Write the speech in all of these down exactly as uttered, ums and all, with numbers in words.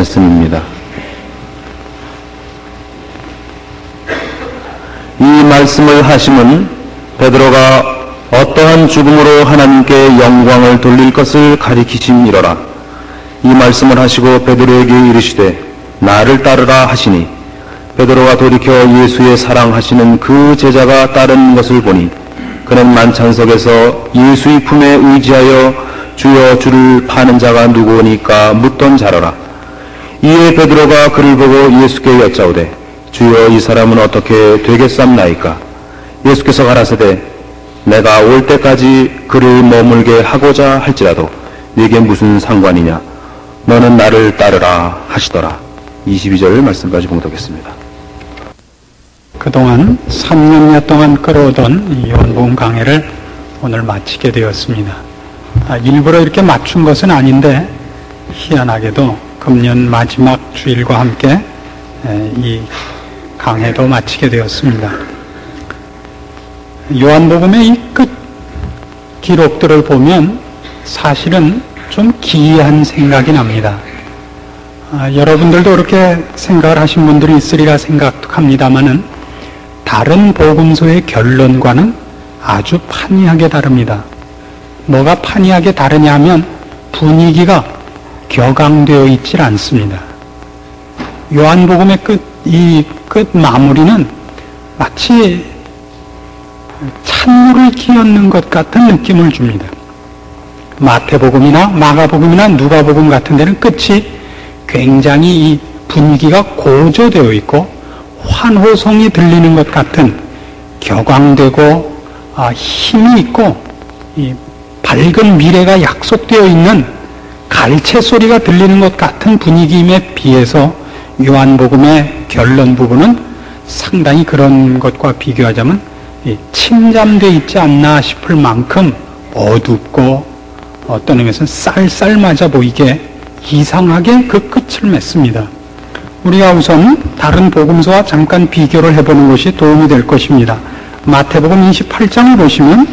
말씀입니다. 이 말씀을 하심은 베드로가 어떠한 죽음으로 하나님께 영광을 돌릴 것을 가리키심이로라. 이 말씀을 하시고 베드로에게 이르시되 나를 따르라 하시니 베드로가 돌이켜 예수의 사랑하시는 그 제자가 따르는 것을 보니 그는 만찬석에서 예수의 품에 의지하여 주여 주를 파는 자가 누구오니까 묻던 자로라. 이에 베드로가 그를 보고 예수께 여짜오되 주여 이 사람은 어떻게 되겠삼나이까? 예수께서 가라사대 내가 올 때까지 그를 머물게 하고자 할지라도 네게 무슨 상관이냐? 너는 나를 따르라 하시더라. 이십이 절 말씀까지 봉독했습니다. 그동안 삼 년여 동안 끌어오던 이 요한복음 강해를 오늘 마치게 되었습니다. 아, 일부러 이렇게 맞춘 것은 아닌데 희한하게도 금년 마지막 주일과 함께 에, 이 강해도 마치게 되었습니다. 요한복음의 이 끝 기록들을 보면 사실은 좀 기이한 생각이 납니다. 아, 여러분들도 그렇게 생각을 하신 분들이 있으리라 생각합니다마는 다른 복음서의 결론과는 아주 판이하게 다릅니다. 뭐가 판이하게 다르냐 하면 분위기가 격앙되어 있질 않습니다. 요한복음의 끝, 이 끝 마무리는 마치 찬물을 끼얹는 것 같은 느낌을 줍니다. 마태복음이나 마가복음이나 누가복음 같은 데는 끝이 굉장히 이 분위기가 고조되어 있고 환호성이 들리는 것 같은 격앙되고 아, 힘이 있고 이 밝은 미래가 약속되어 있는 갈채 소리가 들리는 것 같은 분위기임에 비해서 요한복음의 결론 부분은 상당히 그런 것과 비교하자면 침잠되어 있지 않나 싶을 만큼 어둡고 어떤 의미에서는 쌀쌀맞아 보이게 이상하게 그 끝을 맺습니다. 우리가 우선 다른 복음서와 잠깐 비교를 해보는 것이 도움이 될 것입니다. 마태복음 이십팔 장을 보시면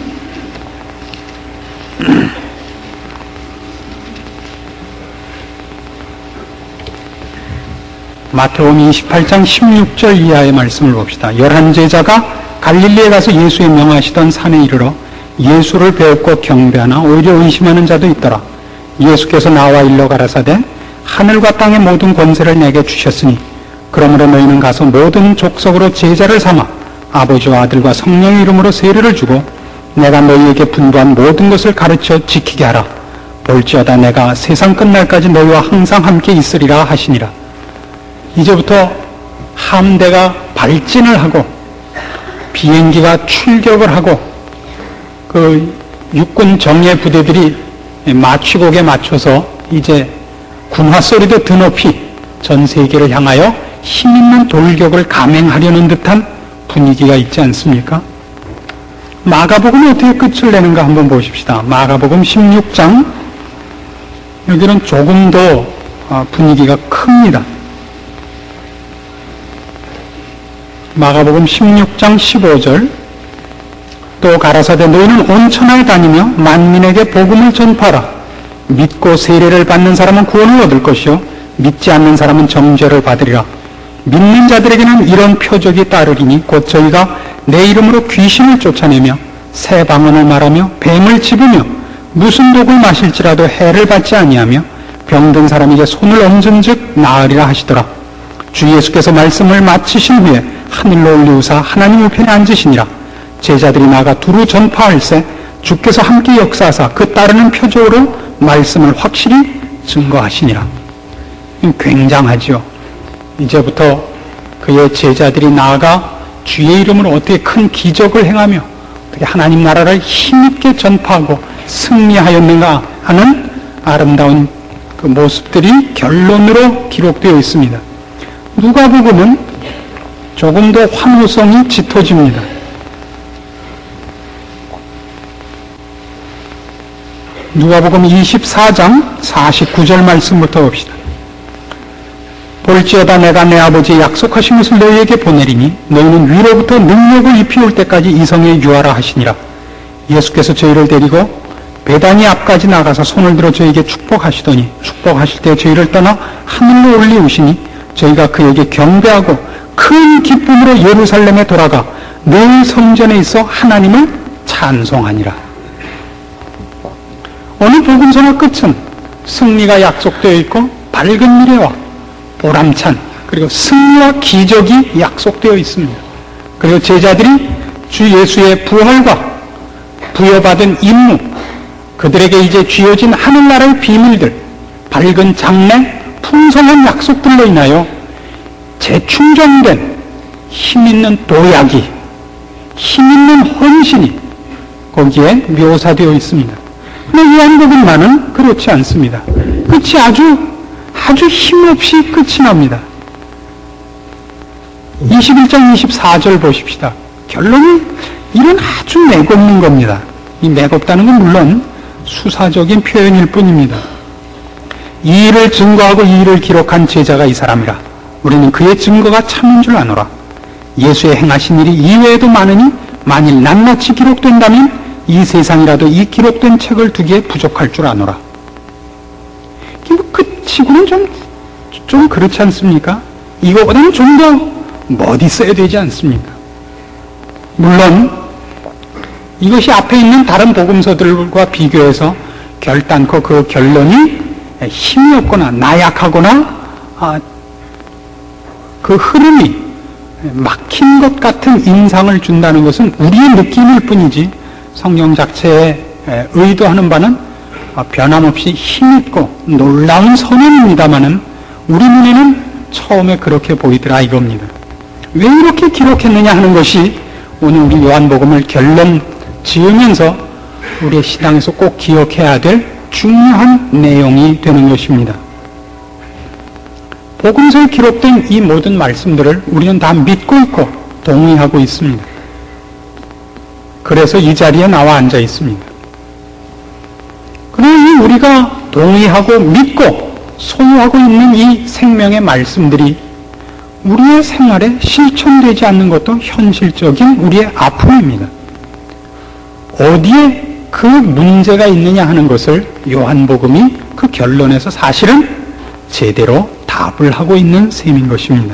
마태복음 이십팔 장 십육 절 이하의 말씀을 봅시다. 열한 제자가 갈릴리에 가서 예수의 명하시던 산에 이르러 예수를 배웠고 경배하나 오히려 의심하는 자도 있더라. 예수께서 나와 일러 가라사대 하늘과 땅의 모든 권세를 내게 주셨으니 그러므로 너희는 가서 모든 족속으로 제자를 삼아 아버지와 아들과 성령의 이름으로 세례를 주고 내가 너희에게 분부한 모든 것을 가르쳐 지키게 하라. 볼지어다 내가 세상 끝날까지 너희와 항상 함께 있으리라 하시니라. 이제부터 함대가 발진을 하고 비행기가 출격을 하고 그 육군 정예 부대들이 마취곡에 맞춰서 이제 군화 소리도 드높이 전 세계를 향하여 힘있는 돌격을 감행하려는 듯한 분위기가 있지 않습니까? 마가복음이 어떻게 끝을 내는가 한번 보십시다. 마가복음 십육 장 여기는 조금 더 분위기가 큽니다. 마가복음 십육 장 십오 절 또 가라사대 너희는 온 천하에 다니며 만민에게 복음을 전파하라. 믿고 세례를 받는 사람은 구원을 얻을 것이요 믿지 않는 사람은 정죄를 받으리라. 믿는 자들에게는 이런 표적이 따르리니 곧 저희가 내 이름으로 귀신을 쫓아내며 새 방언을 말하며 뱀을 집으며 무슨 독을 마실지라도 해를 받지 아니하며 병든 사람에게 손을 얹은 즉 나으리라 하시더라. 주 예수께서 말씀을 마치신 후에 하늘로 올리우사 하나님 우편에 앉으시니라. 제자들이 나가 두루 전파할세 주께서 함께 역사하사 그 따르는 표적으로 말씀을 확실히 증거하시니라. 굉장하죠. 이제부터 그의 제자들이 나아가 주의 이름으로 어떻게 큰 기적을 행하며 어떻게 하나님 나라를 힘있게 전파하고 승리하였는가 하는 아름다운 그 모습들이 결론으로 기록되어 있습니다. 누가복음은 조금 더 환호성이 짙어집니다. 누가복음 이십사 장 사십구 절 말씀부터 봅시다. 볼지어다 내가 내 아버지의 약속하신 것을 너희에게 보내리니 너희는 위로부터 능력을 입히올 때까지 이 성에 유하라 하시니라. 예수께서 저희를 데리고 베다니 앞까지 나가서 손을 들어 저에게 축복하시더니 축복하실 때 저희를 떠나 하늘로 올리우시니 저희가 그에게 경배하고 큰 기쁨으로 예루살렘에 돌아가 늘 성전에 있어 하나님을 찬송하니라. 오늘 복음서의 끝은 승리가 약속되어 있고 밝은 미래와 보람찬 그리고 승리와 기적이 약속되어 있습니다. 그리고 제자들이 주 예수의 부활과 부여받은 임무, 그들에게 이제 쥐어진 하늘나라의 비밀들, 밝은 장래, 풍성한 약속들로 인하여 재충전된 힘있는 도약이, 힘있는 헌신이 거기에 묘사되어 있습니다. 그런데 요한복음만은 그렇지 않습니다. 끝이 아주 아주 힘없이 끝이 납니다. 이십일 장 이십사 절 보십시다. 결론이 이런 아주 매겁는 겁니다. 이 매겁다는 건 물론 수사적인 표현일 뿐입니다. 이 일을 증거하고 이 일을 기록한 제자가 이 사람이라. 우리는 그의 증거가 참인 줄 아노라. 예수의 행하신 일이 이외에도 많으니 만일 낱낱이 기록된다면 이 세상이라도 이 기록된 책을 두기에 부족할 줄 아노라. 끝이고는 좀, 좀 그렇지 않습니까? 이거보다는 좀 더 멋있어야 되지 않습니까? 물론 이것이 앞에 있는 다른 복음서들과 비교해서 결단코 그 결론이 힘이 없거나 나약하거나 아, 그 흐름이 막힌 것 같은 인상을 준다는 것은 우리의 느낌일 뿐이지 성경 자체에 의도하는 바는 변함없이 힘있고 놀라운 선언입니다마는 우리 눈에는 처음에 그렇게 보이더라 이겁니다. 왜 이렇게 기록했느냐 하는 것이 오늘 우리 요한복음을 결론 지으면서 우리의 신앙에서 꼭 기억해야 될 중요한 내용이 되는 것입니다. 복음서에 기록된 이 모든 말씀들을 우리는 다 믿고 있고 동의하고 있습니다. 그래서 이 자리에 나와 앉아 있습니다. 그러니 우리가 동의하고 믿고 소유하고 있는 이 생명의 말씀들이 우리의 생활에 실천되지 않는 것도 현실적인 우리의 아픔입니다. 어디에 그 문제가 있느냐 하는 것을 요한복음이 그 결론에서 사실은 제대로 답을 하고 있는 셈인 것입니다.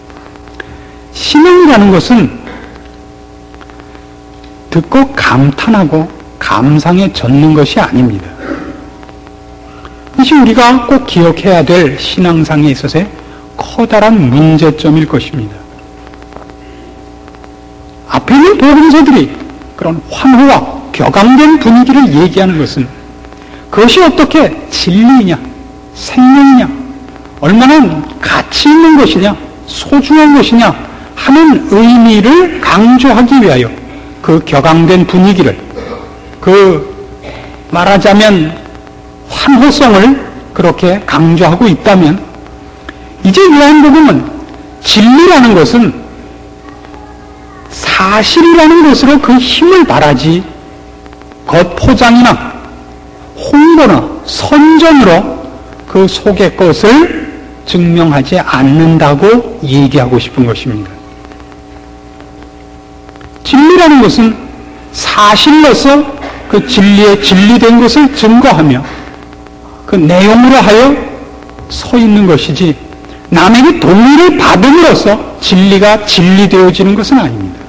신앙이라는 것은 듣고 감탄하고 감상에 젖는 것이 아닙니다. 이것이 우리가 꼭 기억해야 될 신앙상에 있어서의 커다란 문제점일 것입니다. 앞에 있는 복음서들이 그런 환호와 격앙된 분위기를 얘기하는 것은 그것이 어떻게 진리이냐, 생명이냐, 얼마나 가치 있는 것이냐, 소중한 것이냐 하는 의미를 강조하기 위하여 그 격앙된 분위기를, 그 말하자면 환호성을 그렇게 강조하고 있다면 이제 요한복음은 진리라는 것은 사실이라는 것으로 그 힘을 발하지 겉포장이나 홍보나 선전으로 그 속의 것을 증명하지 않는다고 얘기하고 싶은 것입니다. 진리라는 것은 사실로서 그 진리에 진리된 것을 증거하며 그 내용으로 하여 서 있는 것이지 남에게 동의를 받음으로써 진리가 진리되어지는 것은 아닙니다.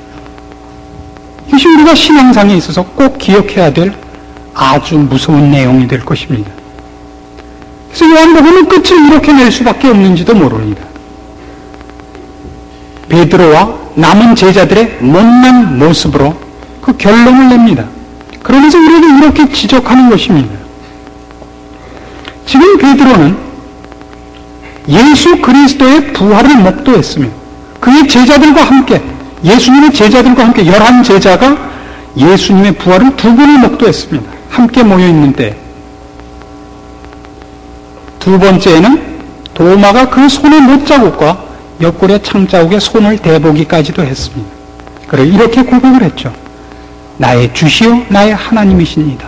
이것이 우리가 신앙상에 있어서 꼭 기억해야 될 아주 무서운 내용이 될 것입니다. 그래서 요한복음은 끝을 이렇게 낼 수밖에 없는지도 모릅니다. 베드로와 남은 제자들의 못난 모습으로 그 결론을 냅니다. 그러면서 우리에게 이렇게 지적하는 것입니다. 지금 베드로는 예수 그리스도의 부활을 목도했으며 그의 제자들과 함께 예수님의 제자들과 함께 열한 제자가 예수님의 부활을 두 번을 목도했습니다. 함께 모여있는 때 두 번째에는 도마가 그 손의 못자국과 옆구리의 창자국에 손을 대보기까지도 했습니다. 그래 이렇게 고백을 했죠. 나의 주시오 나의 하나님이십니다.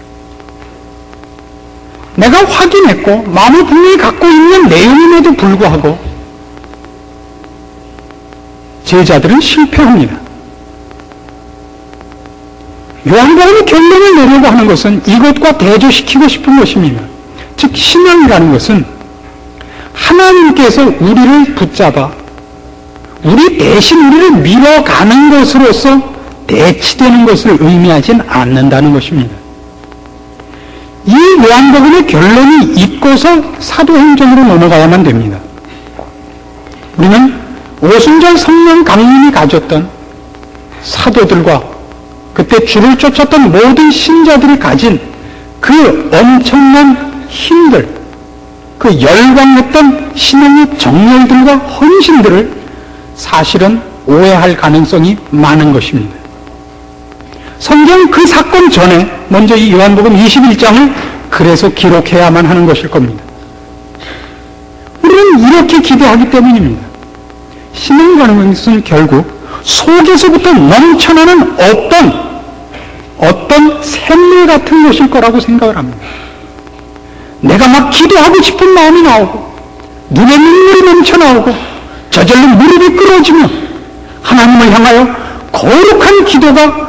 내가 확인했고 마음을 분명히 갖고 있는 내용임에도 불구하고 제자들은 실패합니다. 요한복음의 결론을 내려고 하는 것은 이것과 대조시키고 싶은 것입니다. 즉 신앙이라는 것은 하나님께서 우리를 붙잡아 우리 대신 우리를 밀어가는 것으로서 대치되는 것을 의미하진 않는다는 것입니다. 이 요한복음의 결론이 있고서 사도행전으로 넘어가야만 됩니다. 우리는 오순절 성령 강림이 가졌던 사도들과 그때 주를 쫓았던 모든 신자들이 가진 그 엄청난 힘들, 그 열광했던 신앙의 정열들과 헌신들을 사실은 오해할 가능성이 많은 것입니다. 성경은 그 사건 전에 먼저 이 요한복음 이십일 장을 그래서 기록해야만 하는 것일 겁니다. 우리는 이렇게 기대하기 때문입니다. 신앙이라는 것은 결국 속에서부터 넘쳐나는 어떤 어떤 샘물 같은 것일 거라고 생각을 합니다. 내가 막 기도하고 싶은 마음이 나오고 눈에 눈물이 넘쳐나오고 저절로 무릎이 꿇어지며 하나님을 향하여 거룩한 기도가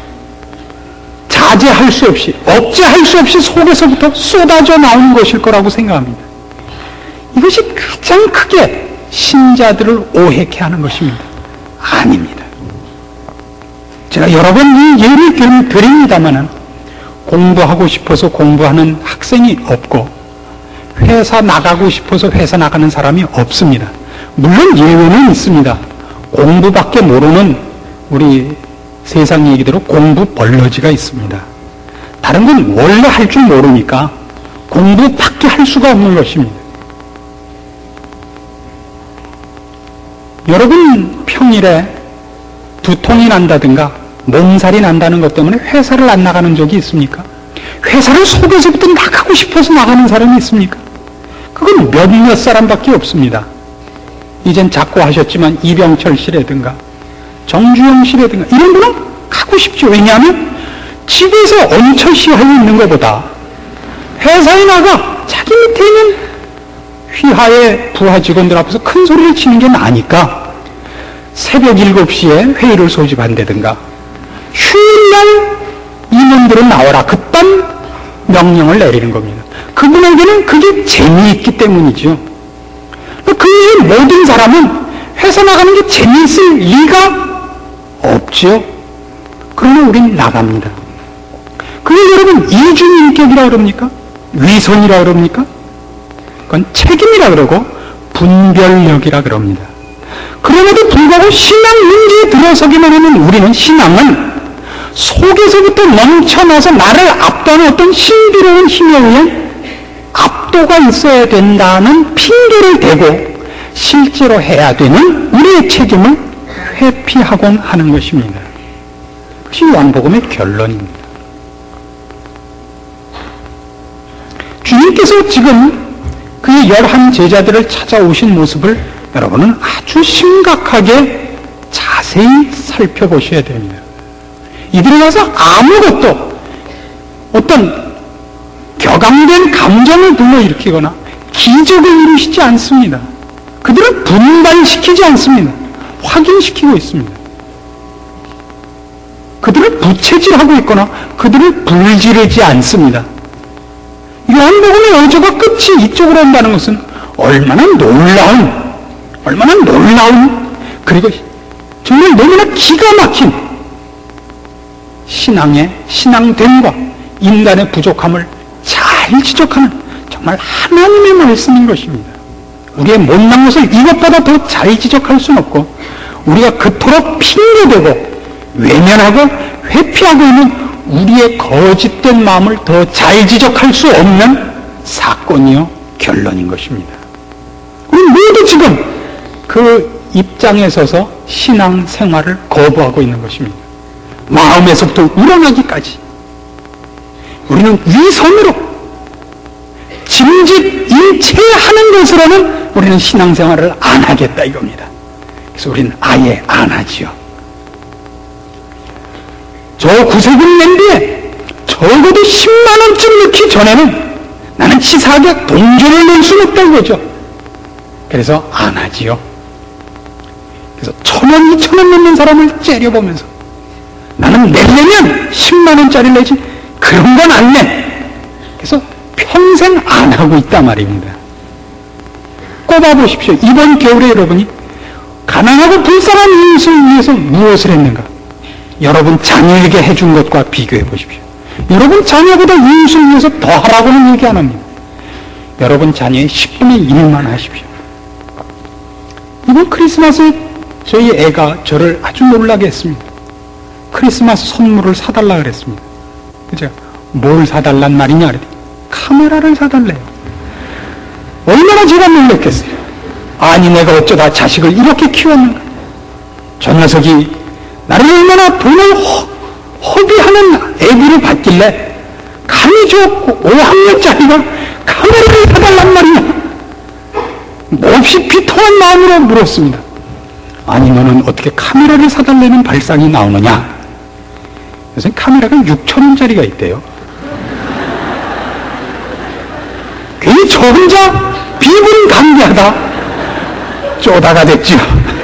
자제할 수 없이 억제할 수 없이 속에서부터 쏟아져 나오는 것일 거라고 생각합니다. 이것이 가장 크게 신자들을 오해케 하는 것입니다. 아닙니다. 제가 여러 번 이 예를 드립니다마는 공부하고 싶어서 공부하는 학생이 없고 회사 나가고 싶어서 회사 나가는 사람이 없습니다. 물론 예외는 있습니다. 공부밖에 모르는 우리 세상 얘기대로 공부 벌러지가 있습니다. 다른 건 원래 할 줄 모르니까 공부밖에 할 수가 없는 것입니다. 여러분 평일에 두통이 난다든가 몸살이 난다는 것 때문에 회사를 안 나가는 적이 있습니까? 회사를 속에서부터 나가고 싶어서 나가는 사람이 있습니까? 그건 몇몇 사람밖에 없습니다. 이젠 자꾸 하셨지만 이병철 씨라든가 정주영 씨라든가 이런 분은 가고 싶죠. 왜냐하면 집에서 엉철시하고 있는 것보다 회사에 나가 자기 밑에 있는 휘하의 부하 직원들 앞에서 큰 소리를 치는 게 나으니까 새벽 일곱 시에 회의를 소집한다든가 휴일날 임원들은 나와라 그딴 명령을 내리는 겁니다. 그분에게는 그게 재미있기 때문이죠. 그 이후 모든 사람은 회사 나가는 게 재미있을 리가 없죠. 그러면 우린 나갑니다. 그걸 여러분 이중인격이라 그럽니까? 위선이라 그럽니까? 그건 책임이라 그러고 분별력이라 그럽니다. 그럼에도 불구하고 신앙 문제에 들어서기만 하면 우리는 신앙은 속에서부터 넘쳐나서 나를 압도하는 어떤 신비로운 힘에 의한 압도가 있어야 된다는 핑계를 대고 실제로 해야 되는 우리의 책임을 회피하곤 하는 것입니다. 그것이 요한복음의 결론입니다. 주님께서 지금 그의 열한 제자들을 찾아오신 모습을 여러분은 아주 심각하게 자세히 살펴보셔야 됩니다. 이들이 가서 아무것도 어떤 격앙된 감정을 불러일으키거나 기적을 이루시지 않습니다. 그들은 분발시키지 않습니다. 확인시키고 있습니다. 그들을 부채질하고 있거나 그들을 불지르지 않습니다. 요한복음의 어조가 끝이 이쪽으로 온다는 것은 얼마나 놀라운 얼마나 놀라운 그리고 정말 너무나 기가 막힌 신앙의 신앙됨과 인간의 부족함을 잘 지적하는 정말 하나님의 말씀인 것입니다. 우리의 못난 것을 이것보다 더 잘 지적할 수는 없고 우리가 그토록 핑계대고 외면하고 회피하고 있는 우리의 거짓된 마음을 더 잘 지적할 수 없는 사건이요 결론인 것입니다. 우리 모두 지금 그 입장에 서서 신앙생활을 거부하고 있는 것입니다. 마음에서부터 우러나기까지 우리는 위선으로 짐짓 일체하는 것으로는 우리는 신앙생활을 안 하겠다 이겁니다. 그래서 우리는 아예 안 하지요. 저 구세군 냄비에 적어도 십만 원쯤 넣기 전에는 나는 치사하게 동전을 낼 수는 없다는 거죠. 그래서 안 하지요. 그래서 천 원, 이천 원 넣는 사람을 째려보면서 나는 내려면 십만 원짜리를 내지 그런 건 안 내. 그래서 평생 안 하고 있단 말입니다. 꼽아보십시오. 이번 겨울에 여러분이 가난하고 불쌍한 이웃을 위해서 무엇을 했는가? 여러분 자녀에게 해준 것과 비교해 보십시오. 여러분 자녀보다 이웃을 위해서 더 하라고는 얘기 안 합니다. 여러분 자녀의 십분의 일만 하십시오. 이번 크리스마스에 저희 애가 저를 아주 놀라게 했습니다. 크리스마스 선물을 사달라 그랬습니다. 그죠? 뭘 사달란 말이냐 그랬더니 카메라를 사달래요. 얼마나 제가 놀랐겠어요. 아니 내가 어쩌다 자식을 이렇게 키웠는가. 저 녀석이 나를 얼마나 돈을 허, 허비하는 애비를 받길래 감히 저 오 학년짜리가 카메라를 사달란 말이냐. 몹시 비통한 마음으로 물었습니다. 아니 너는 어떻게 카메라를 사달라는 발상이 나오느냐. 요새 카메라가 육천 원짜리가 있대요. 괜히 저 혼자 비분간대하다 쪼다가 됐죠.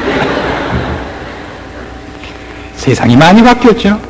세상이 많이 바뀌었죠.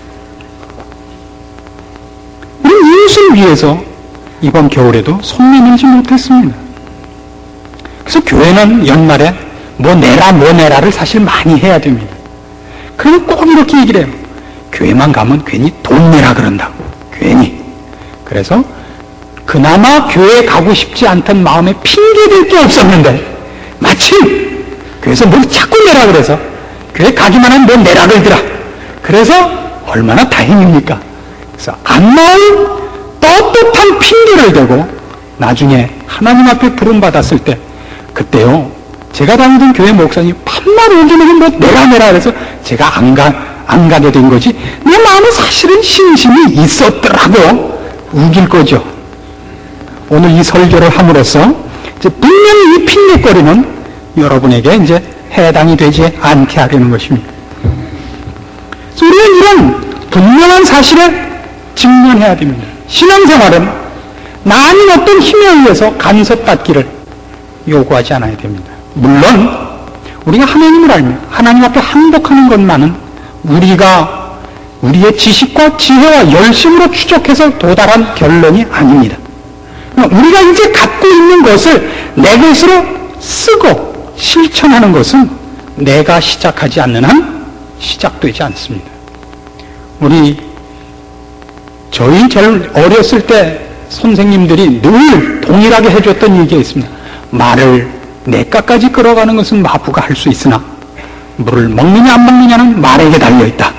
우리 이웃을 위해서 이번 겨울에도 손 내밀지 못했습니다. 그래서 교회는 연말에 뭐 내라 뭐 내라를 사실 많이 해야 됩니다. 그리고 꼭 이렇게 얘기를 해요. 교회만 가면 괜히 돈 내라 그런다고. 괜히. 그래서 그나마 교회 가고 싶지 않던 마음에 핑계댈 게 없었는데 마침 교회에서 뭘 자꾸 내라 그래서 교회 가기만 하면 뭐 내라 그러더라. 그래서 얼마나 다행입니까? 그래서 안 나올 떳떳한 핑계를 대고 나중에 하나님 앞에 부름받았을 때 그때요 제가 다니던 교회 목사님 밤만 오기는 뭐 내라 내라 그래서 제가 안, 가, 안 가게 된 거지 내 마음에 사실은 신심이 있었더라고. 우길 거죠. 오늘 이 설교를 함으로써 이제 분명히 이 핑계거리는 여러분에게 이제 해당이 되지 않게 하려는 것입니다. 그래서 우리는 이런 분명한 사실에 직면해야 됩니다. 신앙생활은 나 아닌 어떤 힘에 의해서 간섭받기를 요구하지 않아야 됩니다. 물론 우리가 하나님을 알며 하나님 앞에 항복하는 것만은 우리가 우리의 지식과 지혜와 열심으로 추적해서 도달한 결론이 아닙니다. 우리가 이제 갖고 있는 것을 내 것으로 쓰고 실천하는 것은 내가 시작하지 않는 한 시작되지 않습니다. 우리 저희 제일 어렸을 때 선생님들이 늘 동일하게 해줬던 얘기가 있습니다. 말을 냇가까지 끌어가는 것은 마부가 할 수 있으나 물을 먹느냐 안 먹느냐는 말에게 달려있다.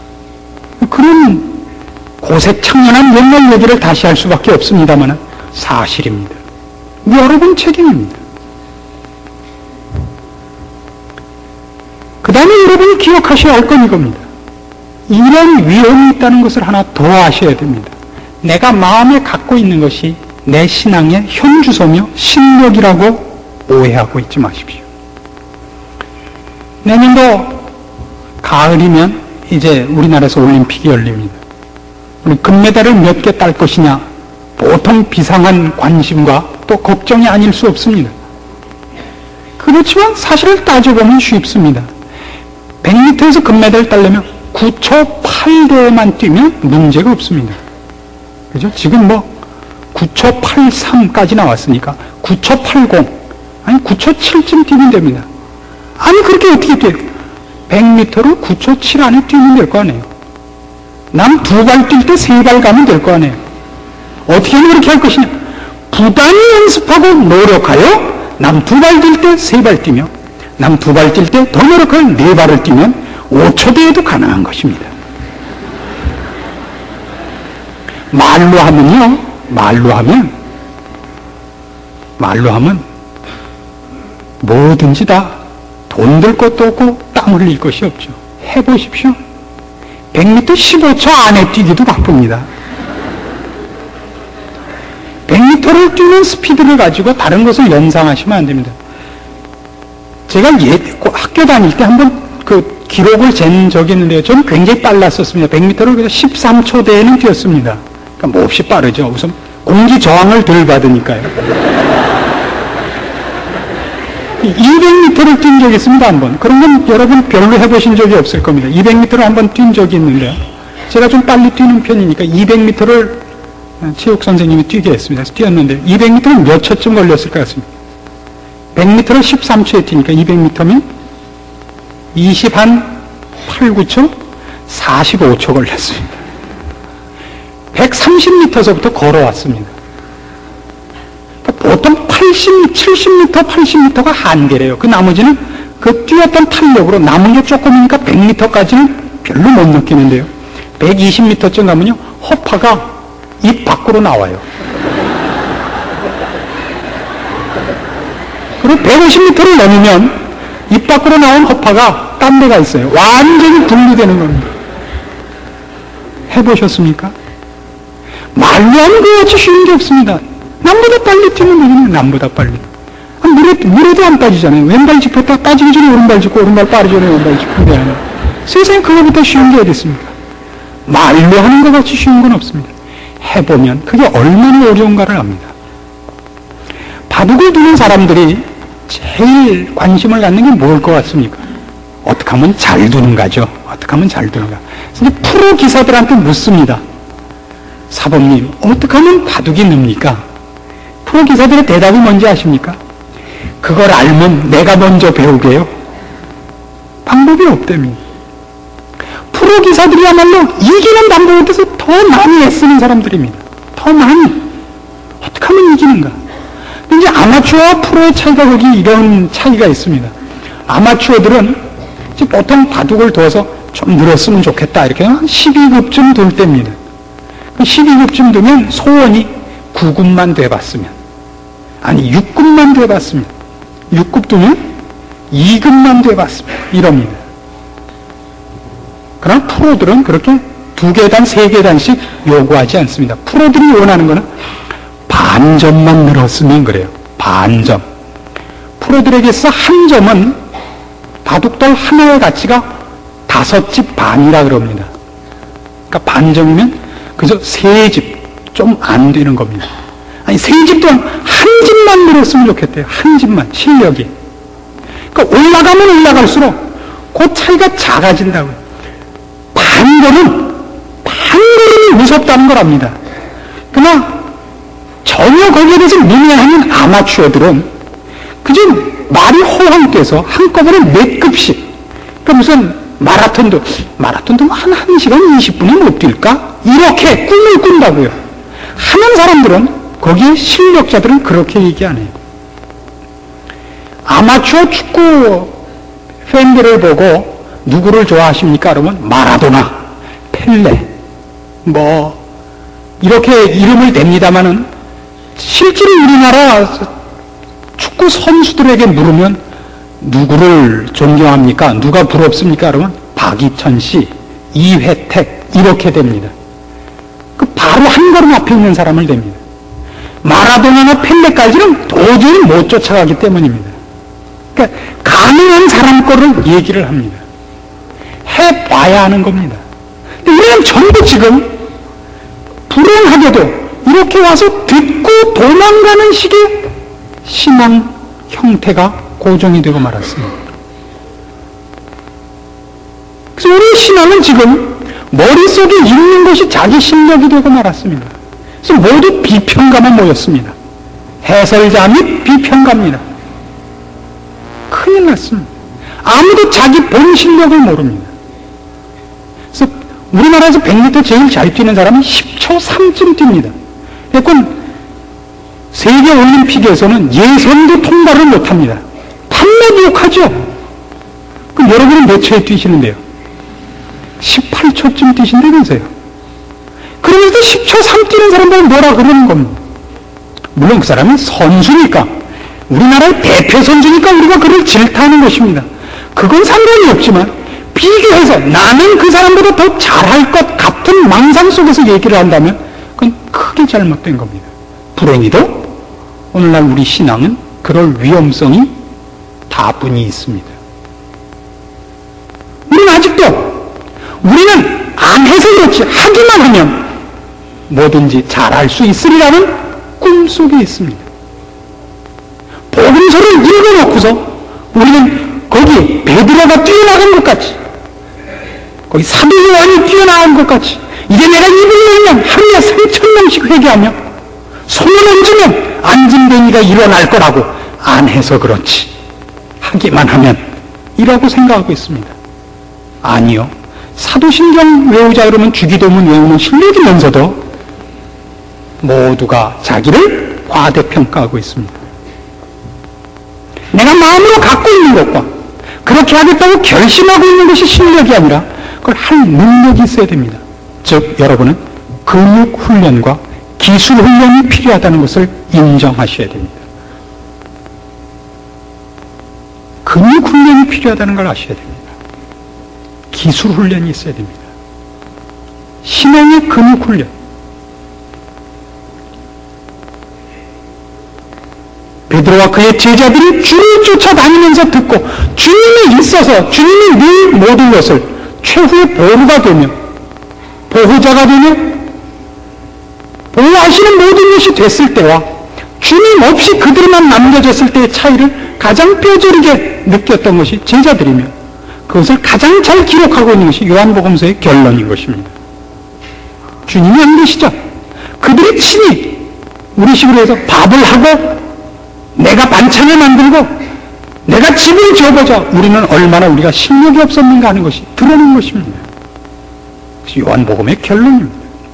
그런 고색창연한 옛날 얘기를 다시 할 수밖에 없습니다만 사실입니다. 여러분 책임입니다. 그 다음에 여러분이 기억하셔야 할 건 이겁니다. 이런 위험이 있다는 것을 하나 더 아셔야 됩니다. 내가 마음에 갖고 있는 것이 내 신앙의 현주소며 신력이라고 오해하고 있지 마십시오. 내년도 가을이면 이제 우리나라에서 올림픽이 열립니다. 우리 금메달을 몇 개 딸 것이냐 보통 비상한 관심과 또 걱정이 아닐 수 없습니다. 그렇지만 사실을 따져보면 쉽습니다. 백 미터에서 금메달을 따려면 구 초 팔 대만 뛰면 문제가 없습니다. 그죠? 지금 뭐 구 초 팔십삼까지 나왔으니까 구 초 팔십 아니 구 초 칠쯤 뛰면 됩니다. 아니 그렇게 어떻게 뛰어요? 백 미터로 구 초 칠 안에 뛰면 될 거 아니에요. 남 두 발 뛸 때 세 발 가면 될 거 아니에요. 어떻게 하면 그렇게 할 것이냐? 부단히 연습하고 노력하여 남 두 발 뛸 때 세 발 뛰며 남 두 발 뛸 때 더 노력하여 네 발을 뛰면 오 초 대에도 가능한 것입니다. 말로 하면요, 말로 하면, 말로 하면 뭐든지 다 돈 들 것도 없고 땀 흘릴 것이 없죠. 해보십시오. 백 미터 십오 초 안에 뛰기도 바쁩니다. 백 미터를 뛰는 스피드를 가지고 다른 것을 연상하시면 안 됩니다. 제가 예, 학교 다닐 때 한번 그 기록을 잰 적이 있는데요. 저는 굉장히 빨랐었습니다. 백 미터를 십삼 초 대에는 뛰었습니다. 그러니까 몹시 빠르죠. 우선 공기 저항을 덜 받으니까요. 이백 미터를 뛴 적이 있습니다, 한 번. 그런 건 여러분 별로 해보신 적이 없을 겁니다. 이백 미터를 한 번 뛴 적이 있는데요. 제가 좀 빨리 뛰는 편이니까 이백 미터를 체육 선생님이 뛰게 했습니다. 그래서 뛰었는데 이백 미터는 몇 초쯤 걸렸을 것 같습니다. 백 미터를 십삼 초에 뛰니까 이백 미터면 이십 한 팔, 구 초? 사십오 초 걸렸습니다. 백삼십 미터서부터 걸어왔습니다. 보통 팔십, 칠십 미터, 팔십 미터가 한계래요. 그 나머지는 그 뛰었던 탄력으로 남은 게 조금이니까 백 미터까지는 별로 못 느끼는데요. 백이십 미터쯤 가면요, 허파가 입 밖으로 나와요. 그리고 백오십 미터를 넘으면 입 밖으로 나온 허파가 딴 데가 있어요. 완전히 분리되는 겁니다. 해보셨습니까? 말로 하면 그같이 쉬운 게 없습니다. 남보다 빨리 뛰면 되겠네, 남보다 빨리. 아, 물에, 물에도 안 빠지잖아요. 왼발 짚었다 빠지기 전에 오른발 짚고, 오른발 빠지기 전에 왼발 짚고 그래요. 세상에 그거보다 쉬운 게 어디 있습니까? 말로 하는 것 같이 쉬운 건 없습니다. 해보면 그게 얼마나 어려운가를 압니다. 바둑을 두는 사람들이 제일 관심을 갖는 게 뭘 것 같습니까? 어떻게 하면 잘 두는가죠. 어떻게 하면 잘 두는가. 근데 프로 기사들한테 묻습니다. 사범님, 어떻게 하면 바둑이 늡니까? 프로 기사들의 대답이 뭔지 아십니까? 그걸 알면 내가 먼저 배우게요. 방법이 없답니다. 프로 기사들이야말로 이기는 방법에 대해서 더 많이 애쓰는 사람들입니다. 더 많이. 어떻게 하면 이기는가? 근데 이제 아마추어와 프로의 차이가 거기 이런 차이가 있습니다. 아마추어들은 이제 보통 바둑을 둬서 좀 늘었으면 좋겠다. 이렇게 한 십이 급쯤 돌 때입니다. 십이 급쯤 되면 소원이 구 급만 돼봤으면, 아니 육 급만 돼봤으면, 육 급 두면 이 급만 돼봤으면 이럽니다. 그러나 프로들은 그렇게 두 계단, 세 계단씩 요구하지 않습니다. 프로들이 원하는 것은 반점만 늘었으면 그래요. 반점. 프로들에게서 한 점은 바둑돌 하나의 가치가 다섯 집 반이라 그럽니다. 그러니까 반점이면 그저 세 집, 좀 안 되는 겁니다. 아니, 세 집도 한 집만 늘었으면 좋겠대요. 한 집만, 실력이. 그러니까 올라가면 올라갈수록 그 차이가 작아진다고요. 반걸음, 반걸음이 무섭다는 걸 압니다. 그러나 전혀 거기에 대해서 문외하는 아마추어들은 그저 말이 허황돼서 한꺼번에 몇 급씩, 그러니까 무슨 마라톤도, 마라톤도 한 1시간 이십 분이 못 뛸까? 이렇게 꿈을 꾼다고요. 하는 사람들은, 거기에 실력자들은 그렇게 얘기 안 해요. 아마추어 축구 팬들을 보고 누구를 좋아하십니까? 그러면 마라도나, 펠레, 뭐, 이렇게 이름을 댑니다마는 실제로 우리나라 축구 선수들에게 물으면 누구를 존경합니까? 누가 부럽습니까? 그러면 박이천 씨, 이회택 이렇게 됩니다. 그 바로 한 걸음 앞에 있는 사람을 됩니다. 마라도나나 펠레까지는 도저히 못 쫓아가기 때문입니다. 그러니까 가능한 사람 거를 얘기를 합니다. 해봐야 하는 겁니다. 근데 우리는 전부 지금 불행하게도 이렇게 와서 듣고 도망가는 식의 신앙 형태가 고정이 되고 말았습니다. 그래서 우리 신앙은 지금 머릿속에 있는 것이 자기 실력이 되고 말았습니다. 그래서 모두 비평가만 모였습니다. 해설자 및 비평가입니다. 큰일 났습니다. 아무도 자기 본 실력을 모릅니다. 그래서 우리나라에서 백 미터 제일 잘 뛰는 사람은 십 초 삼쯤 뜁니다. 그러니까 세계 올림픽에서는 예선도 통과를 못합니다. 탐나기욕하죠. 그럼 여러분은 몇 초에 뛰시는데요? 십팔 초쯤 뛰신다면서요. 그러면서 십 초 삼 뛰는 사람 보면 뭐라 그러는 겁니다. 물론 그 사람은 선수니까, 우리나라의 대표 선수니까 우리가 그를 질타하는 것입니다. 그건 상관이 없지만 비교해서 나는 그 사람보다 더 잘할 것 같은 망상 속에서 얘기를 한다면 그건 크게 잘못된 겁니다. 불행히도 오늘날 우리 신앙은 그럴 위험성이 다분히 있습니다. 우리는 아직도, 우리는 안 해서 그렇지 하기만 하면 뭐든지 잘할 수 있으리라는 꿈속에 있습니다. 복음서를 읽어놓고서 우리는 거기 베드로가 뛰어나간 것 같이, 거기 사도 요한이 뛰어나간 것 같이, 이제 내가 입을 열면 하루에 삼천 명씩 회개하며 손을 얹으면 안진뱅이가 일어날 거라고 안 해서 그렇지, 하기만 하면 이라고 생각하고 있습니다. 아니요. 사도신경 외우자 그러면 주기도문 외우는 실력이면서도 모두가 자기를 과대평가하고 있습니다. 내가 마음으로 갖고 있는 것과 그렇게 하겠다고 결심하고 있는 것이 실력이 아니라 그걸 할 능력이 있어야 됩니다. 즉 여러분은 근육훈련과 기술훈련이 필요하다는 것을 인정하셔야 됩니다. 근육훈련이 필요하다는 걸 아셔야 됩니다. 기술훈련이 있어야 됩니다. 신앙의 근육훈련. 베드로와 그의 제자들이 주를 쫓아다니면서 듣고 주님이 있어서 주님이 늘 모든 것을 최후의 보루가 되며 보호자가 되며 보호하시는 모든 것이 됐을 때와 주님 없이 그들만 남겨졌을 때의 차이를 가장 뼈저리게 느꼈던 것이 제자들이며 그것을 가장 잘 기록하고 있는 것이 요한복음서의 결론인 것입니다. 주님이 안 계시죠? 그들이 친히 우리식으로 해서 밥을 하고 내가 반찬을 만들고 내가 집을 지어보자 우리는 얼마나 우리가 실력이 없었는가 하는 것이 드러난 것입니다. 요한복음의 결론입니다.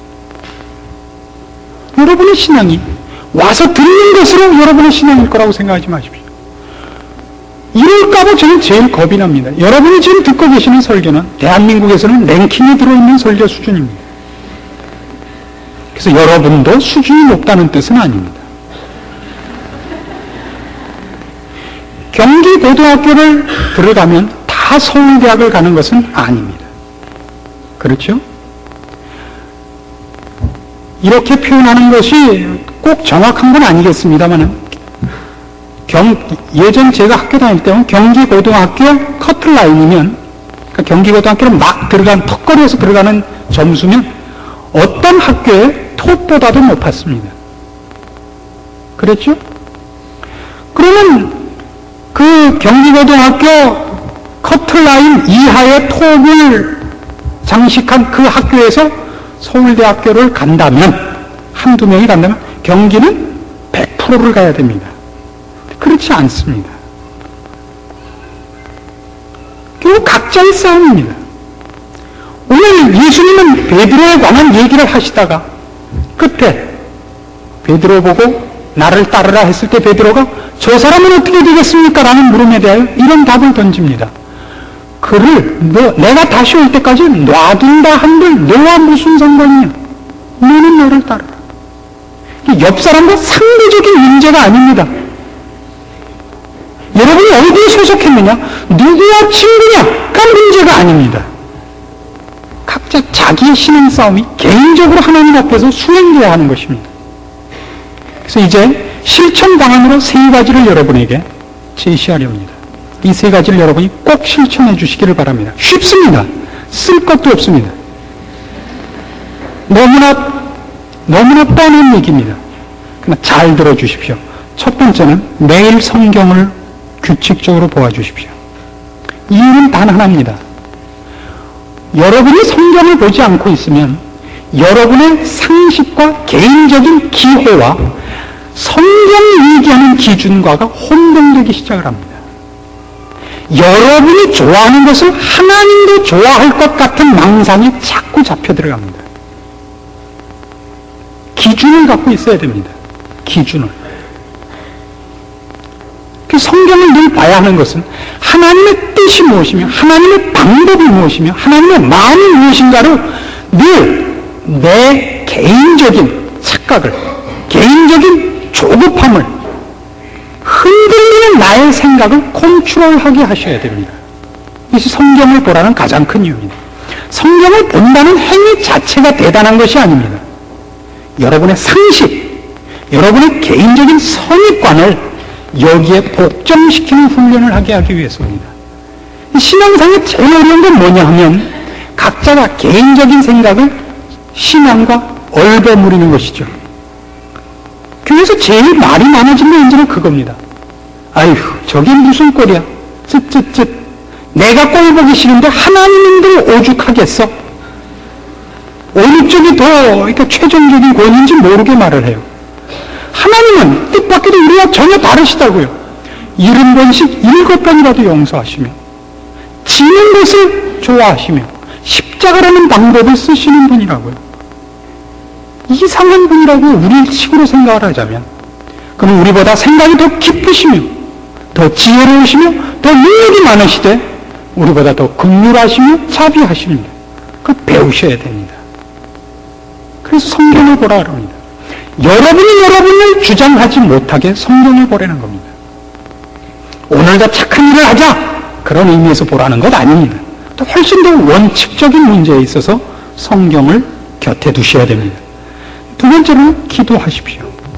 여러분의 신앙이 와서 듣는 것으로 여러분의 신앙일 거라고 생각하지 마십시오. 이럴까봐 저는 제일 겁이 납니다. 여러분이 지금 듣고 계시는 설교는 대한민국에서는 랭킹에 들어있는 설교 수준입니다. 그래서 여러분도 수준이 높다는 뜻은 아닙니다. 경기고등학교를 들어가면 다 서울대학을 가는 것은 아닙니다. 그렇죠? 이렇게 표현하는 것이 꼭 정확한 건 아니겠습니다만 경, 예전 제가 학교 다닐 때는 경기고등학교 커트라인이면 그러니까 경기고등학교는 막 들어간 턱걸이에서 들어가는 점수면 어떤 학교의 톱보다도 높았습니다. 그랬죠? 그러면 그 경기고등학교 커트라인 이하의 톱을 장식한 그 학교에서 서울대학교를 간다면 한두 명이 간다면 경기는 백 퍼센트를 가야 됩니다. 그렇지 않습니다. 결국 각자의 싸움입니다. 오늘 예수님은 베드로에 관한 얘기를 하시다가 끝에 베드로 보고 나를 따르라 했을 때 베드로가 저 사람은 어떻게 되겠습니까? 라는 물음에 대하여 이런 답을 던집니다. 그를 너, 내가 다시 올 때까지 놔둔다 한들 너와 무슨 상관이냐? 너는 너를 따르라. 옆 사람과 상대적인 문제가 아닙니다. 여러분이 어디에 소속했느냐? 누구와 친구냐가 문제가 아닙니다. 각자 자기의 신앙 싸움이 개인적으로 하나님 앞에서 수행되어야 하는 것입니다. 그래서 이제 실천 방안으로 세 가지를 여러분에게 제시하려 합니다. 이 세 가지를 여러분이 꼭 실천해 주시기를 바랍니다. 쉽습니다. 쓸 것도 없습니다. 너무나 너무나 뻔한 얘기입니다. 그러나 잘 들어주십시오. 첫 번째는 매일 성경을 규칙적으로 보아주십시오. 이유는 단 하나입니다. 여러분이 성경을 보지 않고 있으면 여러분의 상식과 개인적인 기호와 성경이 얘기하는 기준과가 혼동되기 시작을 합니다. 여러분이 좋아하는 것을 하나님도 좋아할 것 같은 망상이 자꾸 잡혀 들어갑니다. 기준을 갖고 있어야 됩니다. 기준을. 성경을 늘 봐야 하는 것은 하나님의 뜻이 무엇이며 하나님의 방법이 무엇이며 하나님의 마음이 무엇인가를 늘 내 개인적인 착각을, 개인적인 조급함을, 흔들리는 나의 생각을 컨트롤하게 하셔야 됩니다. 이것이 성경을 보라는 가장 큰 이유입니다. 성경을 본다는 행위 자체가 대단한 것이 아닙니다. 여러분의 상식, 여러분의 개인적인 선입관을 여기에 복종시키는 훈련을 하게 하기 위해서입니다. 신앙상의 제일 어려운 건 뭐냐 하면 각자가 개인적인 생각을 신앙과 얽어무리는 것이죠. 교회에서 제일 말이 많아진 게 언제나 그겁니다. 아휴, 저게 무슨 꼴이야? 쯧쯧쯧. 내가 꼴 보기 싫은데 하나님인들 오죽하겠어? 어느 쪽이 더 그러니까 최종적인 권위인지 모르게 말을 해요. 하나님은 뜻밖에도 우리와 전혀 다르시다고요. 일흔 번씩 일곱 번이라도 용서하시며 지는 것을 좋아하시며 십자가라는 방법을 쓰시는 분이라고요. 이상한 분이라고 우리 식으로 생각을 하자면, 그럼 우리보다 생각이 더 깊으시며 더 지혜로우시며 더 능력이 많으시되 우리보다 더 긍휼하시며 자비하십니다. 그걸 배우셔야 됩니다. 그래서 성경을 보라 그럽니다. 여러분이 여러분을 주장하지 못하게 성경을 보라는 겁니다. 오늘 더 착한 일을 하자, 그런 의미에서 보라는 것 아닙니다. 또 훨씬 더 원칙적인 문제에 있어서 성경을 곁에 두셔야 됩니다. 두 번째로 기도하십시오.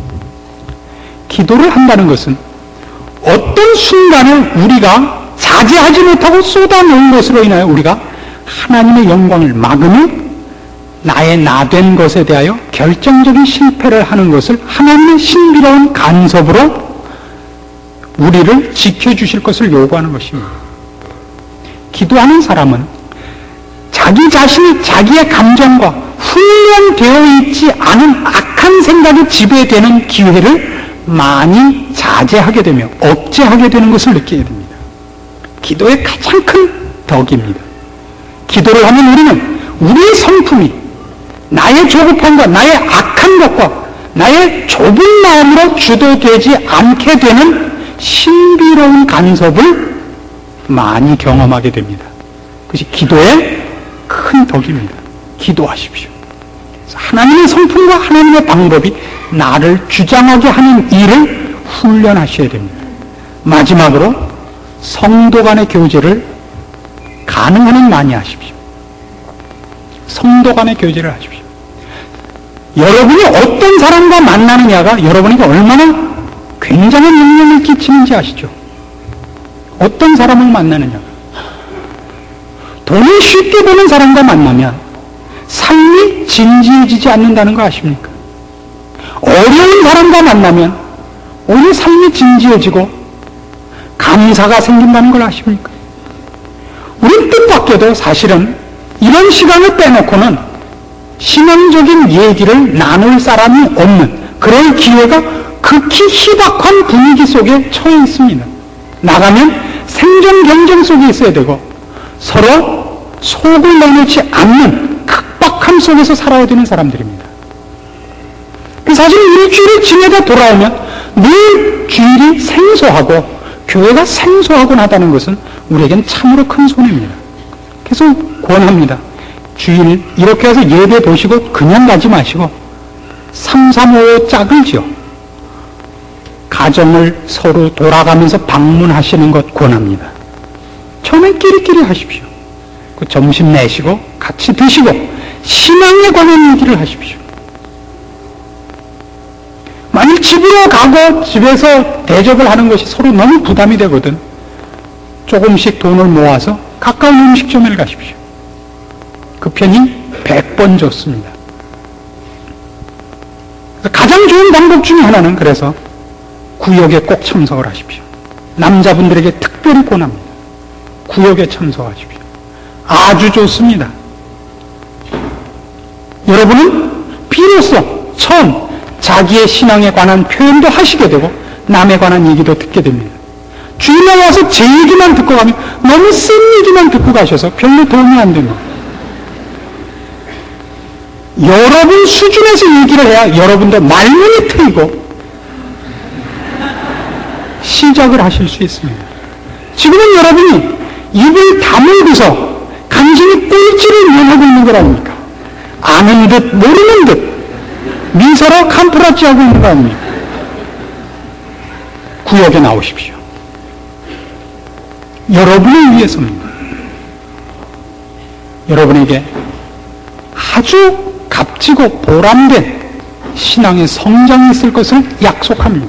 기도를 한다는 것은 어떤 순간에 우리가 자제하지 못하고 쏟아놓은 것으로 인하여 우리가 하나님의 영광을 막으며 나의 나된 것에 대하여 결정적인 실패를 하는 것을 하나님의 신비로운 간섭으로 우리를 지켜주실 것을 요구하는 것입니다. 기도하는 사람은 자기 자신이 자기의 감정과 훈련되어 있지 않은 악한 생각에 지배되는 기회를 많이 자제하게 되며 억제하게 되는 것을 느끼게 됩니다. 기도의 가장 큰 덕입니다. 기도를 하면 우리는 우리의 성품이 나의 조급함과 나의 악한 것과 나의 좁은 마음으로 주도되지 않게 되는 신비로운 간섭을 많이 경험하게 됩니다. 그것이 기도의 큰 덕입니다. 기도하십시오. 하나님의 성품과 하나님의 방법이 나를 주장하게 하는 일을 훈련하셔야 됩니다. 마지막으로 성도 간의 교제를 가능한 한 많이 하십시오. 성도 간의 교제를 하십시오. 여러분이 어떤 사람과 만나느냐가 여러분에게 얼마나 굉장한 영향을 끼치는지 아시죠? 어떤 사람을 만나느냐가. 돈을 쉽게 버는 사람과 만나면 삶이 진지해지지 않는다는 거 아십니까? 어려운 사람과 만나면 오히려 삶이 진지해지고 감사가 생긴다는 걸 아십니까? 우리 뜻밖에도 사실은 이런 시간을 빼놓고는 신앙적인 얘기를 나눌 사람이 없는 그럴 기회가 극히 희박한 분위기 속에 처해 있습니다. 나가면 생존 경쟁 속에 있어야 되고 서로 속을 내놓지 않는 각박함 속에서 살아야 되는 사람들입니다. 사실 일주일을 지내다 돌아오면 늘 주일이 생소하고 교회가 생소하곤 하다는 것은 우리에겐 참으로 큰 손해입니다. 그래서 권합니다. 주일 이렇게 해서 예배 보시고 그냥 가지 마시고 삼삼오오 짝을 지어 가정을 서로 돌아가면서 방문하시는 것 권합니다. 처음엔 끼리끼리 하십시오. 그 점심 내시고 같이 드시고 신앙에 관한 얘기를 하십시오. 만일 집으로 가고 집에서 대접을 하는 것이 서로 너무 부담이 되거든 조금씩 돈을 모아서 가까운 음식점에 가십시오. 그 편이 백 번 좋습니다. 가장 좋은 방법 중에 하나는 그래서 구역에 꼭 참석을 하십시오. 남자분들에게 특별히 권합니다. 구역에 참석하십시오. 아주 좋습니다. 여러분은 비로소 처음 자기의 신앙에 관한 표현도 하시게 되고 남에 관한 얘기도 듣게 됩니다. 주일에 와서 제 얘기만 듣고 가면 너무 쓴 얘기만 듣고 가셔서 별로 도움이 안 됩니다. 여러분 수준에서 얘기를 해야 여러분도 말문이 트이고 시작을 하실 수 있습니다. 지금은 여러분이 입을 다물고서 간신히 꼴찌를 면하고 있는 거 아닙니까? 아는 듯 모르는 듯 미소로 캄프라치 하고 있는 거 아닙니까? 구역에 나오십시오. 여러분을 위해서입니다. 여러분에게 아주 값지고 보람된 신앙의 성장이 있을 것을 약속합니다.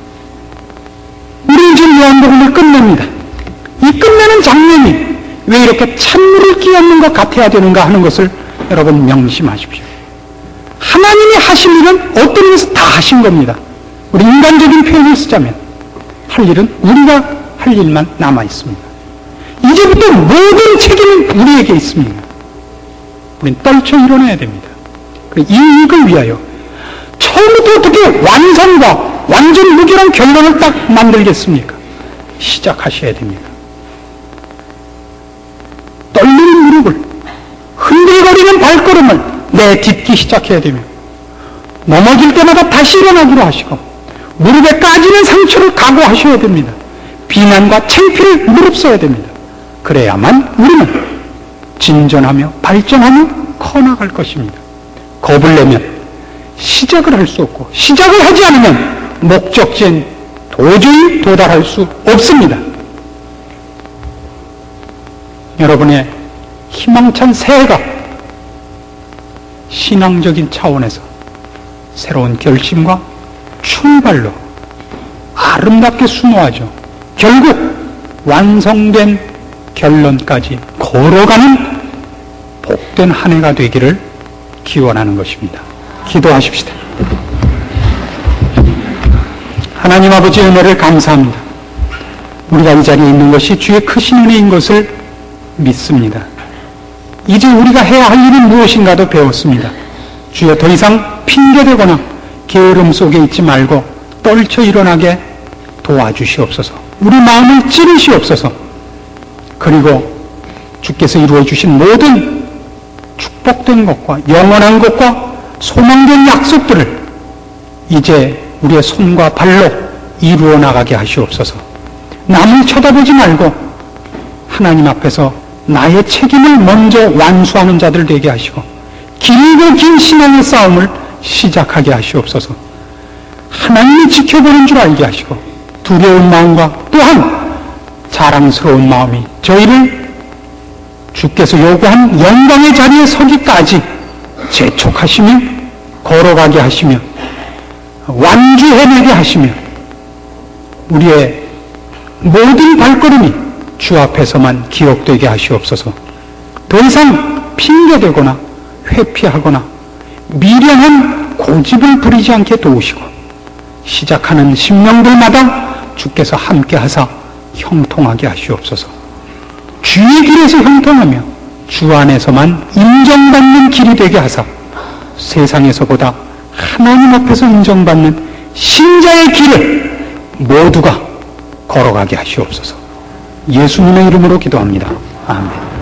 우리 지금 요한복음을 끝냅니다. 이 끝내는 장면이 왜 이렇게 찬물을 끼얹는 것 같아야 되는가 하는 것을 여러분 명심하십시오. 하나님이 하신 일은 어떤 일에서 다 하신 겁니다. 우리 인간적인 표현을 쓰자면 할 일은 우리가 할 일만 남아 있습니다. 이제부터 모든 책임은 우리에게 있습니다. 우리는 떨쳐 일어나야 됩니다. 그 이익을 위하여 처음부터 어떻게 완성과 완전 무결한 결론을 딱 만들겠습니까? 시작하셔야 됩니다. 떨리는 무릎을, 흔들거리는 발걸음을 내딛기 시작해야 되며, 넘어질 때마다 다시 일어나기로 하시고, 무릎에 까지는 상처를 각오하셔야 됩니다. 비난과 창피를 무릅써야 됩니다. 그래야만 우리는 진전하며 발전하며 커나갈 것입니다. 겁을 내면 시작을 할 수 없고, 시작을 하지 않으면 목적지엔 도저히 도달할 수 없습니다. 여러분의 희망찬 새해가 신앙적인 차원에서 새로운 결심과 출발로 아름답게 수놓아져 결국 완성된 결론까지 걸어가는 복된 한 해가 되기를 기원하는 것입니다. 기도하십시다. 하나님 아버지의 은혜를 감사합니다. 우리가 이 자리에 있는 것이 주의 크신 은혜인 것을 믿습니다. 이제 우리가 해야 할 일이 무엇인가도 배웠습니다. 주여, 더 이상 핑계대거나 게으름 속에 있지 말고 떨쳐 일어나게 도와주시옵소서. 우리 마음을 찌르시옵소서. 그리고 주께서 이루어 주신 모든 축복된 것과 영원한 것과 소망된 약속들을 이제 우리의 손과 발로 이루어 나가게 하시옵소서. 남을 쳐다보지 말고 하나님 앞에서 나의 책임을 먼저 완수하는 자들 되게 하시고, 길고 긴 신앙의 싸움을 시작하게 하시옵소서. 하나님이 지켜보는 줄 알게 하시고, 두려운 마음과 또한 자랑스러운 마음이 저희를 주께서 요구한 영광의 자리에 서기까지 재촉하시며 걸어가게 하시며 완주해내게 하시며, 우리의 모든 발걸음이 주 앞에서만 기억되게 하시옵소서. 더 이상 핑계대거나 회피하거나 미련한 고집을 부리지 않게 도우시고, 시작하는 심령들마다 주께서 함께 하사 형통하게 하시옵소서. 주의 길에서 형통하며 주 안에서만 인정받는 길이 되게 하사 세상에서보다 하나님 앞에서 인정받는 신자의 길을 모두가 걸어가게 하시옵소서. 예수님의 이름으로 기도합니다. 아멘.